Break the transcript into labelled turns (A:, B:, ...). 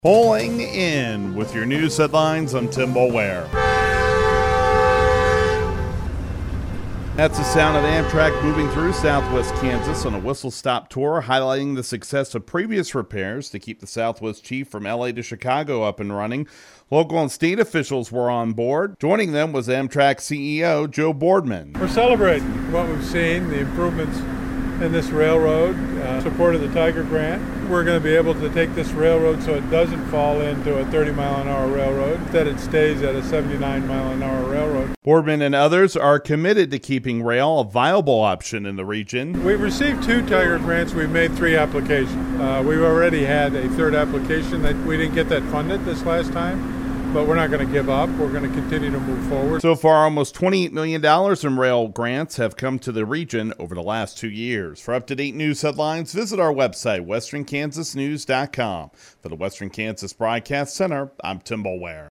A: Pulling in with your news headlines. I'm Tim Boulware. That's the sound of Amtrak moving through southwest Kansas on a whistle-stop tour, highlighting the success of previous repairs to keep the Southwest Chief from LA to Chicago up and running. Local and state officials were on board. Joining them was Amtrak CEO Joe Boardman.
B: We're celebrating what we've seen, the improvements in this railroad, support of the Tiger Grant. We're going to be able to take this railroad so it doesn't fall into a 30-mile-an-hour railroad, that it stays at a 79-mile-an-hour railroad.
A: Boardman and others are committed to keeping rail a viable option in the region.
B: We've received 2 Tiger Grants. We've made 3 applications. We've already had a 3rd application that we didn't get that funded this last time. But we're not going to give up. We're going to continue to move forward.
A: So far, almost $28 million in rail grants have come to the region over the last 2 years. For up-to-date news headlines, visit our website, westernkansasnews.com. For the Western Kansas Broadcast Center, I'm Tim Boulware.